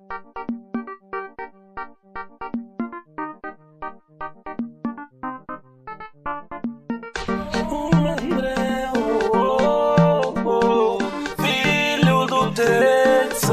Filho do Texas.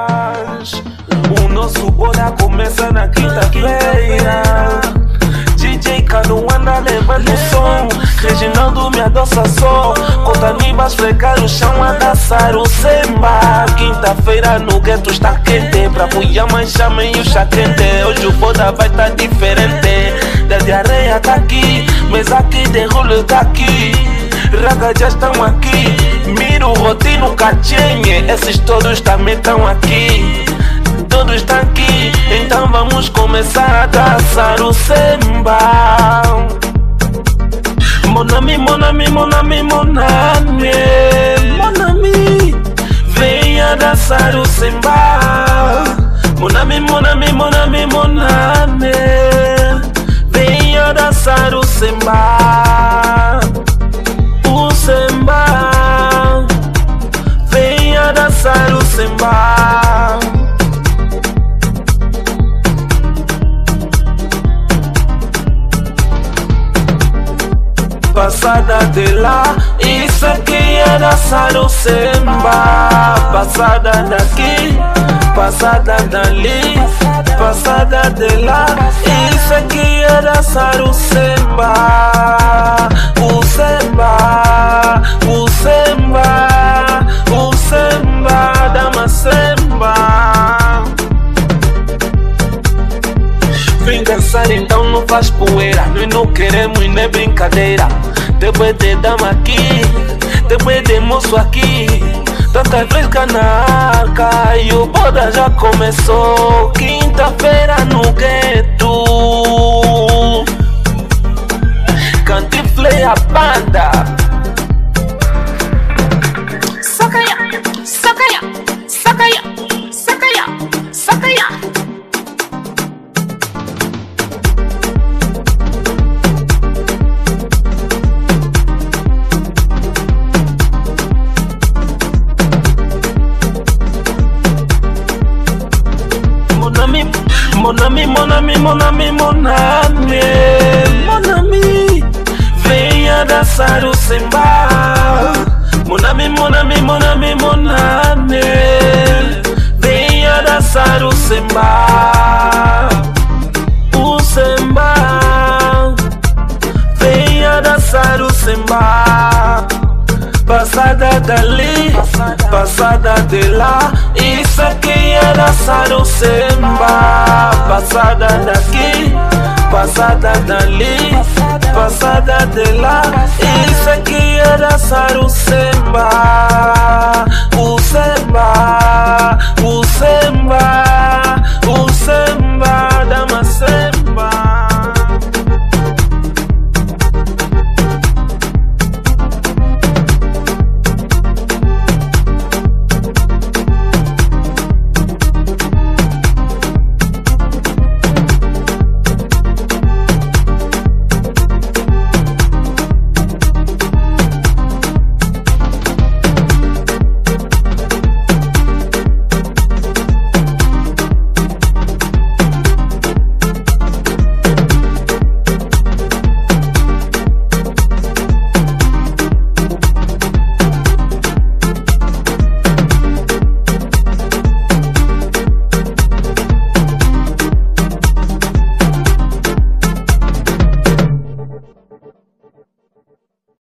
O nosso boda começa na quinta-feira. DJ Cano anda levando o som. Reginaldo me adoça só. Cotanibas frecar o chão a dançar o samba. Quinta-feira no gueto está quente. Pra Puyama chamem o chá quente. Hoje o boda vai estar diferente. De areia tá aqui, mas aqui de rolo tá aqui. Raga já estão aqui. Miro, Rotino, Cachenhe. Esses todos também estão aqui. Todos estão aqui. Então vamos começar a dançar o samba. Monami, monami, monami, monami. Monami, venha dançar o samba. Monami, monami, monami, monami. Venha dançar o samba. O samba. Venha dançar o samba. Passada de lá, isso aqui é dançar o samba. Passada daqui, passada dali, passada de lá, isso aqui é dançar o samba. O samba, o samba, o samba, dama samba. Vem dançar então não faz poeira. Nós não queremos nem brincadeira. Depois de dama aqui, depois de moço aqui. Tanta fresca na arca e o boda já começou. Quinta-feira no gueto. Cantiflei a banda. Sacaia, sacaia, sacaia, sacaia, sacaia. Monami, monami, monami, monami. Monami, venha dançar o samba. Monami, monami, monami, monami. Venha dançar o samba. O samba. Venha dançar o samba. Passada dali, passada de lá, isso aqui é dançar o samba. Passada daqui, passada dali, passada de lá, isso aqui é dançar o samba. O samba.